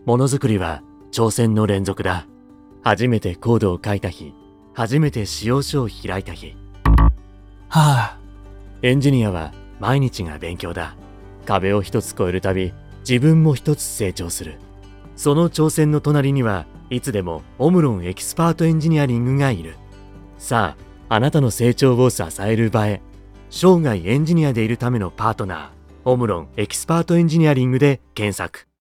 ものづくりは挑戦の連続だ。初めてコードを書いた日、初めて使用書を開いた日。 はエンジニアは毎日が勉強だ。壁を一つ越えるたび、自分も一つ成長する。その挑戦の隣にはいつでもオムロンエキスパートエンジニアリングがいる。さあ、あなたの成長を支える場へ。生涯エンジニアでいるためのパートナー、オムロンエキスパートエンジニアリングで検索。